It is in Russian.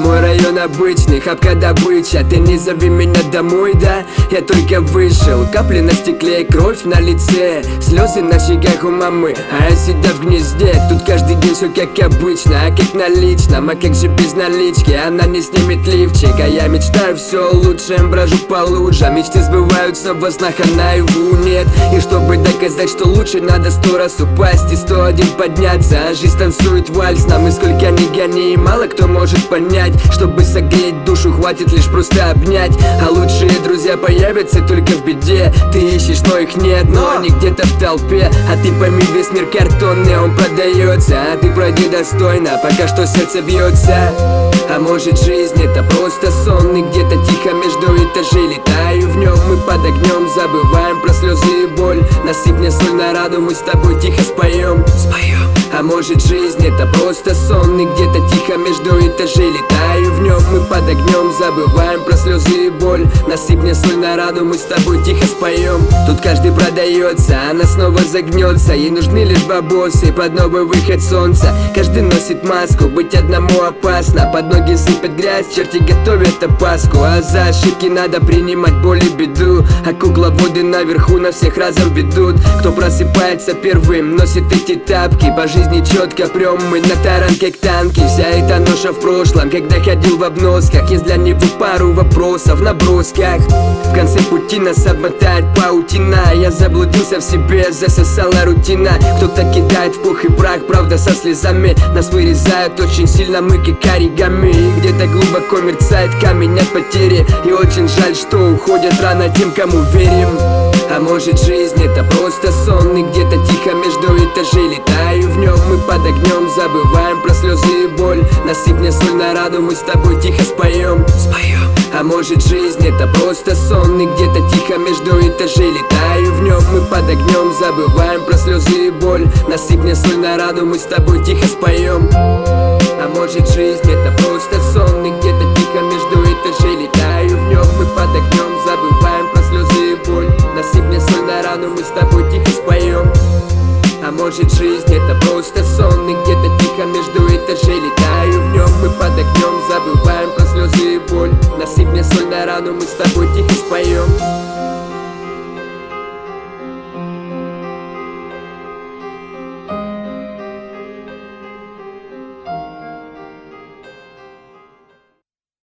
мой район обычный, хапка добыча. Ты не зови меня домой, да? Я только вышел, капли на стекле и кровь на лице, слезы на щеках у мамы, а я сидя в гнезде. Тут каждый день все как обычно, а как на личном, а как же без налички? Она не снимет лифчик, а я мечтаю все лучше, брожу по лужам. Мечты сбываются во снах, а наяву нет. И чтобы доказать, что лучше, надо 100 раз упасть и 101 подняться. А жизнь танцует вальс нам, и сколько ни гони, мало кто может понять. Чтобы согреть душу, хватит лишь просто обнять. А лучшие друзья появятся только в беде. Ты ищешь, но их нет, но они где-то в толпе. А ты пойми, весь мир картонный, он продается. А ты пройди достойно, пока что сердце бьется. А может жизнь это просто сон, и где-то тихо между этажей летаю в нем. Мы под огнем забываем про слезы и боль. Насыпь мне соль на раду, мы с тобой тихо споем. А может жизнь это просто сон, и где-то тихо между этажей летаю в нем. Мы под огнем забываем про слезы и боль. Насыпь мне соль на раду, мы с тобой тихо споем. Тут каждый продается, она снова загнется. Ей нужны лишь бабосы под новый выход солнца. Каждый носит маску, быть одному опасно. Под ноги сыпят грязь, черти готовят опаску. А за ошибки надо принимать боль и беду. А кукловоды наверху на всех разом ведут. Кто просыпается первым, носит эти тапки. По жизни четко прем мы на таран как танки. Вся эта ноша в прошлом, когда ходил в обносках. Есть для него пару вопросов в набросках. В конце пути нас обмотает паутина. Я заблудился в себе, засосала рутина. Кто-то кидает в пух и прах, правда со слезами. Нас вырезают очень сильно мы как оригами. И где-то глубоко мерцает камень от потери. И очень жаль, что уходят рано тем, кому верим. А может жизнь это просто сон, и где-то тихо между этажей летаю в нем. Мы под огнем забываем про слезы и боль. Насыпь мне соль на раду, мы с тобой тихо споем. А может жизнь это просто сон, и где-то тихо между этажей летаю в нем. Мы под огнем забываем про слезы и боль. Насыпь мне соль на раду, мы с тобой тихо споем. А может жизнь это просто сон, и где-то тихо между этажей летаю в нем. Мы под огнем забываем про слезы и боль. Насыпь мне соль на рану, мы с тобой тихо споем. А может жизнь это просто сон, и где-то тихо между этажей летаю в нем. Мы под огнем забываем про слезы и боль. Насыпь мне соль на рану, мы с тобой тихо споем.